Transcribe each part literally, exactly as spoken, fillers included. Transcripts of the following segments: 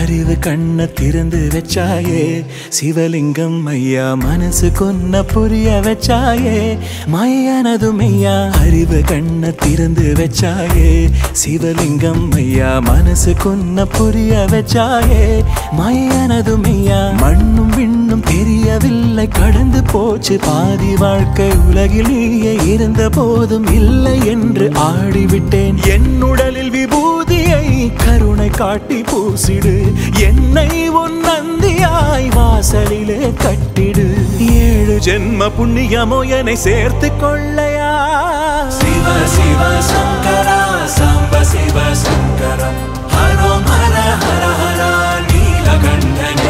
அறிவு கண்ண திறந்து வச்சாயே சிவலிங்கம் ஐயா மனசு கொன்ன புரிய வச்சாயே மாயானது மெய்யா அறிவு கண்ண திறந்து வச்சாயே சிவலிங்கம் ஐயா மனசு கொன்ன புரிய வச்சாயே மாயானது மெய்யா மண்ணும் விண்ணும் தெரியவில்லை கடந்து போச்சு பாதி வாழ்க்கை உலகில் நீயே இருந்த போதும் இல்லை என்று ஆடிவிட்டேன் என் உடலில் விபூதியை கருணை காட்டி பூசிடு என்னை உன் நந்தியாய் வாசலிலே கட்டிடு ஏழு ஜென்ம புண்ணியமோ என்னை சேர்த்து கொள்ளையா சிவ சிவ சங்கரா சாம்ப சிவ சங்கரா ஹரோம் ஹர ஹர ஹர நீலகண்டனே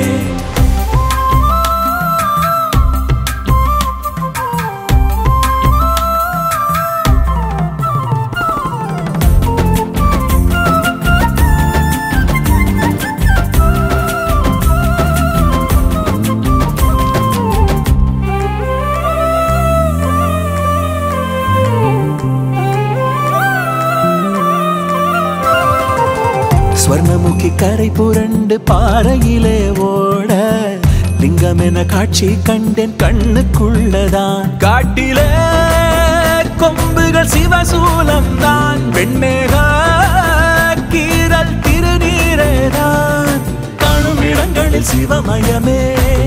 ஸ்வர்ணமுகி கரை புரண்டு பாறையிலே ஓட லிங்கம் என காட்சி கண்டேன் கண்ணுக்குள்ளதான் காட்டிலே கொம்புகள் சிவசூலம் தான் வெண்மேக கீரல் திருநீரேதான் காணும் இடங்களில் சிவமயமே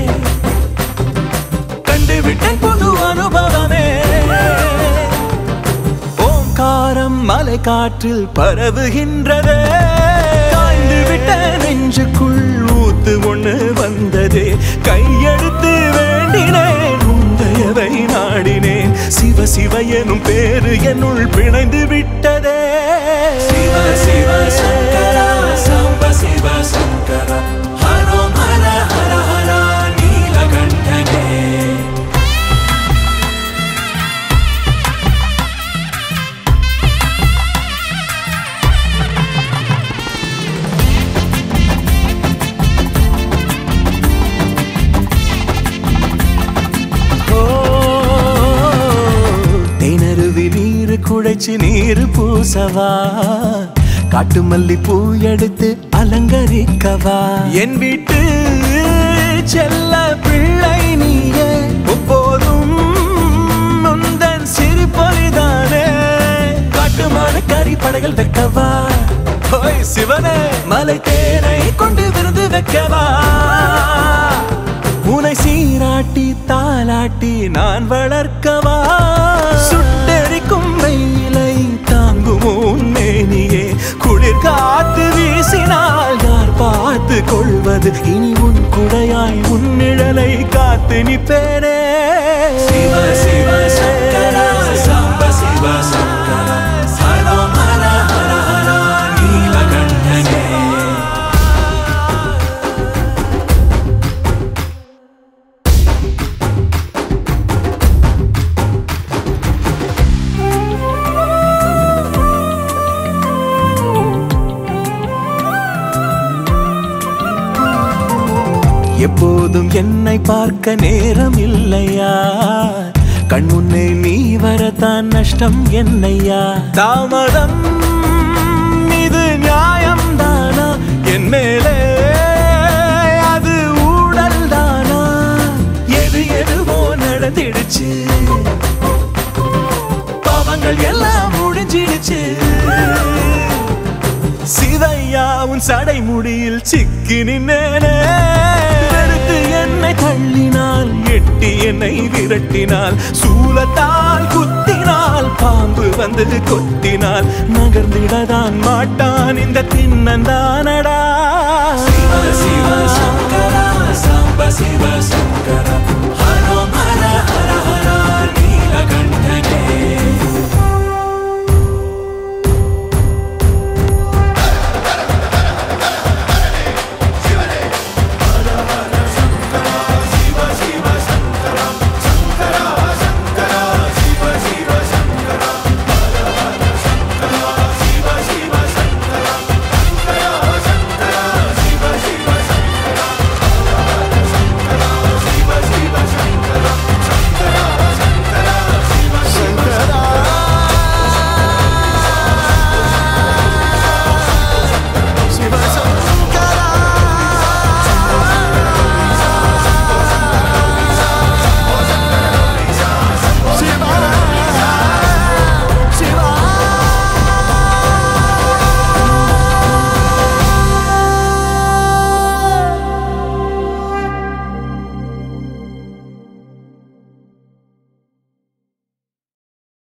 கண்டுவிட்டேன் புது அனுபவமே ஓங்காரம் மலை காற்றில் பரவுகின்றதே விட்ட நெஞ்சுக்குள் ஊத்து ஒண்ணு வந்ததே கையெடுத்து வேண்டினேன் உந்தயவை நாடினேன் சிவ சிவ எனும் பேரு என்னுள் பிணைந்து விட்டதே சிவ சிவ சங்கரா சாம்ப சிவ சங்கரா ஹரோம் ஹர ஹர ஹர நீலகண்டனே குழைச்சி நீரு பூசவா காட்டு மல்லி பூ எடுத்து அலங்கரிக்கவா என் வீட்டு செல்ல பிள்ளை நீயே எப்போதும் முந்தன் சிரிப்பொலிதானே காட்டுமான கறி படைகள் வைக்கவா ஓய் சிவனே மலை தேனை கொண்டு விருந்து வைக்கவா உனை சீராட்டி தாலாட்டி நான் வளர்க்கவா சுட்டெரிக்கும் வெயிலை தாங்குமோ மேனியே குளிர் காத்து வீசினால் யார் பார்த்து கொள்வது இனி உன் குடையாய் உன் நிழலை காத்து நிற்பேனே சிவ சிவ சங்கரா சாம்ப சிவ சங்கரா ஹரோம் ஹர ஹர ஹர நீலகண்டனே எப்போதும் என்னை பார்க்க நேரம் இல்லையா கண்முன்னே நீ வரத்தான் நஷ்டம் என்னையா தாமதம் இது நியாயம் தானா என் மேலே அது ஊழல் தானா எது எதுவோ நடந்திடுச்சு பாவங்கள் எல்லாம் முடிஞ்சிடுச்சு சிவையா உன் சடை முடியில் சிக்கி நின்னேனே என்னை தள்ளினால் எட்டி என்னை விரட்டினால் சூலத்தால் குத்தினால் பாம்பு வந்து கொத்தினால் நகர்ந்திடதான் மாட்டான் இந்த தின்னந்தானடா சிவ சிவ சங்கரா சாம்ப சிவ